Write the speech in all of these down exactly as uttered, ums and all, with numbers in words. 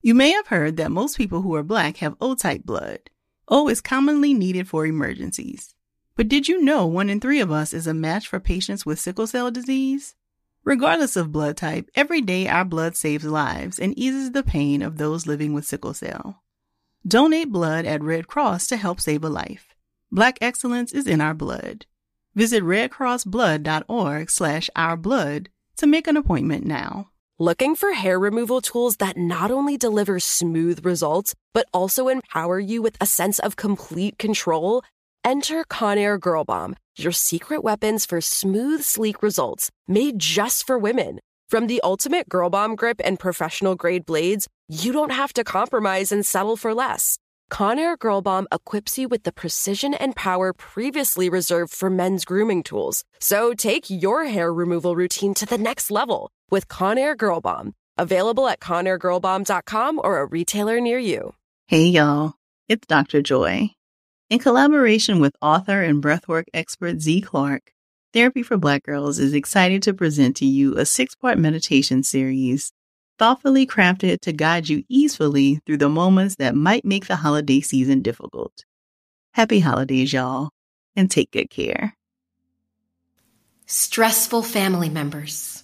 You may have heard that most people who are Black have O-type blood. O is commonly needed for emergencies. But did you know one in three of us is a match for patients with sickle cell disease? Regardless of blood type, every day our blood saves lives and eases the pain of those living with sickle cell. Donate blood at Red Cross to help save a life. Black excellence is in our blood. Visit redcrossblood.org slash ourblood to make an appointment now. Looking for hair removal tools that not only deliver smooth results, but also empower you with a sense of complete control? Enter Conair Girl Bomb, your secret weapons for smooth, sleek results, made just for women. From the ultimate Girl Bomb grip and professional-grade blades, you don't have to compromise and settle for less. Conair Girl Bomb equips you with the precision and power previously reserved for men's grooming tools. So take your hair removal routine to the next level with Conair Girl Bomb. Available at conair girl bomb dot com or a retailer near you. Hey y'all, it's Doctor Joy. In collaboration with author and breathwork expert Z Clark, Therapy for Black Girls is excited to present to you a six-part meditation series thoughtfully crafted to guide you easily through the moments that might make the holiday season difficult. Happy holidays, y'all, and take good care. Stressful family members.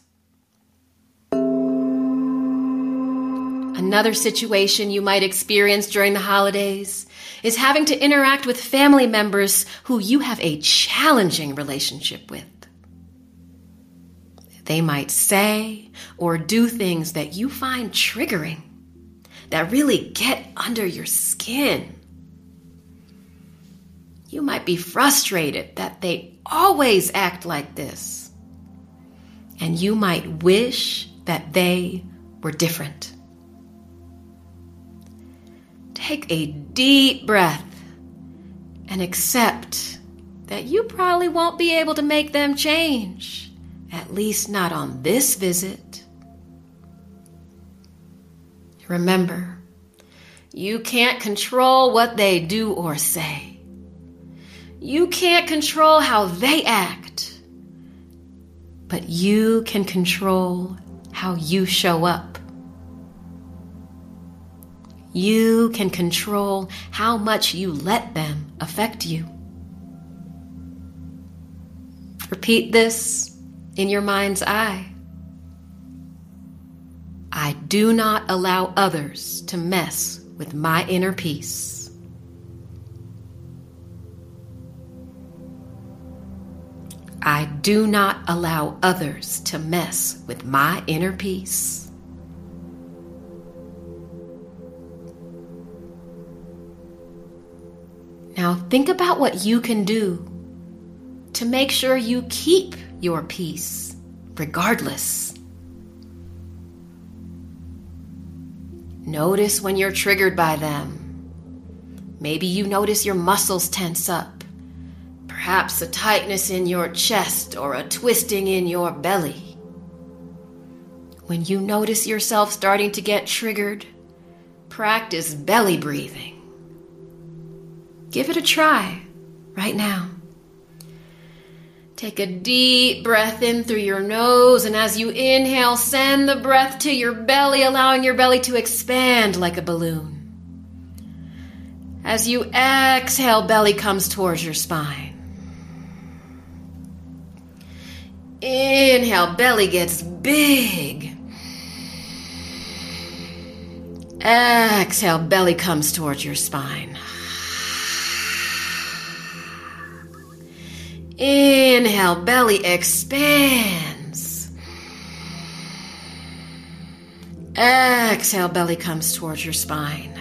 Another situation you might experience during the holidays is having to interact with family members who you have a challenging relationship with. They might say or do things that you find triggering, that really get under your skin. You might be frustrated that they always act like this, and you might wish that they were different. Take a deep breath and accept that you probably won't be able to make them change, at least not on this visit. Remember, you can't control what they do or say. You can't control how they act, but you can control how you show up. You can control how much you let them affect you. Repeat this in your mind's eye. I do not allow others to mess with my inner peace. I do not allow others to mess with my inner peace. Now think about what you can do to make sure you keep your peace, regardless. Notice when you're triggered by them. Maybe you notice your muscles tense up, perhaps a tightness in your chest or a twisting in your belly. When you notice yourself starting to get triggered, practice belly breathing. Give it a try right now. Take a deep breath in through your nose, and as you inhale, send the breath to your belly, allowing your belly to expand like a balloon. As you exhale, belly comes towards your spine. Inhale, belly gets big. Exhale, belly comes towards your spine. Inhale, belly expands. Exhale, belly comes towards your spine.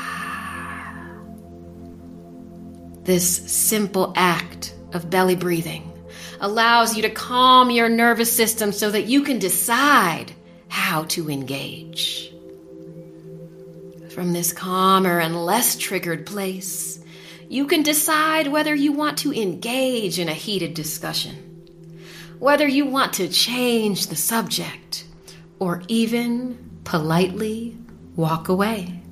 This simple act of belly breathing allows you to calm your nervous system so that you can decide how to engage. From this calmer and less triggered place, you can decide whether you want to engage in a heated discussion, whether you want to change the subject, or even politely walk away.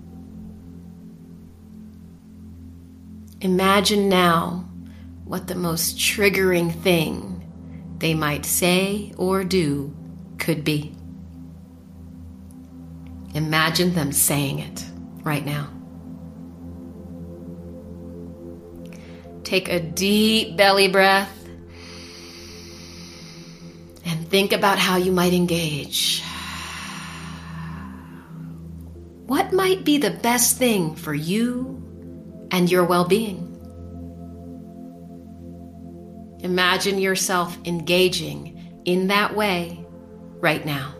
Imagine now what the most triggering thing they might say or do could be. Imagine them saying it right now. Take a deep belly breath and think about how you might engage. What might be the best thing for you and your well-being? Imagine yourself engaging in that way right now.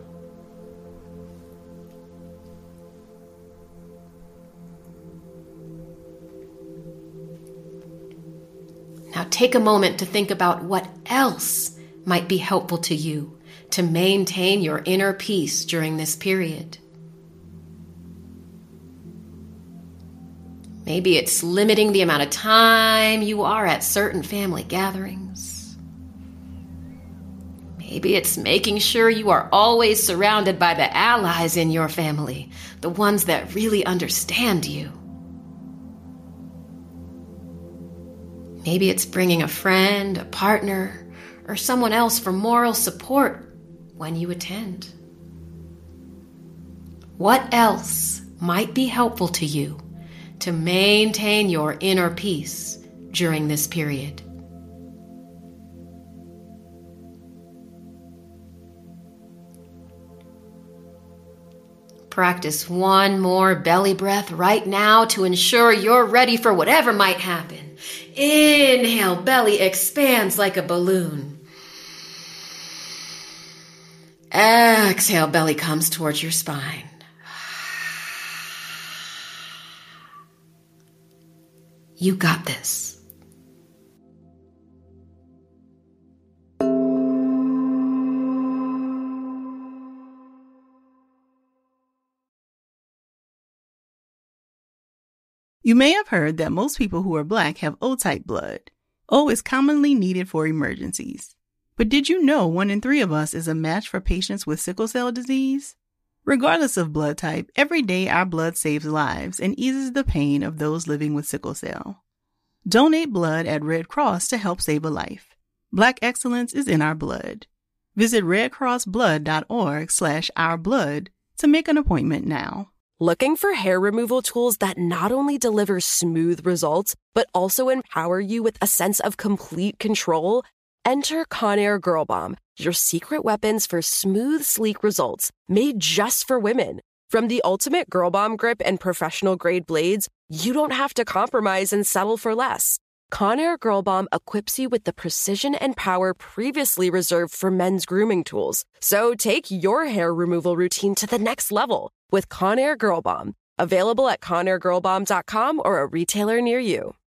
Now take a moment to think about what else might be helpful to you to maintain your inner peace during this period. Maybe it's limiting the amount of time you are at certain family gatherings. Maybe it's making sure you are always surrounded by the allies in your family, the ones that really understand you. Maybe it's bringing a friend, a partner, or someone else for moral support when you attend. What else might be helpful to you to maintain your inner peace during this period? Practice one more belly breath right now to ensure you're ready for whatever might happen. Inhale, belly expands like a balloon. Exhale, belly comes towards your spine. You got this. You may have heard that most people who are Black have O-type blood. O is commonly needed for emergencies. But did you know one in three of us is a match for patients with sickle cell disease? Regardless of blood type, every day our blood saves lives and eases the pain of those living with sickle cell. Donate blood at Red Cross to help save a life. Black excellence is in our blood. Visit redcrossblood.org slash ourblood to make an appointment now. Looking for hair removal tools that not only deliver smooth results, but also empower you with a sense of complete control? Enter Conair Girl Bomb, your secret weapons for smooth, sleek results, made just for women. From the ultimate Girl Bomb grip and professional-grade blades, you don't have to compromise and settle for less. Conair Girl Bomb equips you with the precision and power previously reserved for men's grooming tools. So take your hair removal routine to the next level with Conair Girl Bomb. Available at conair girl bomb dot com or a retailer near you.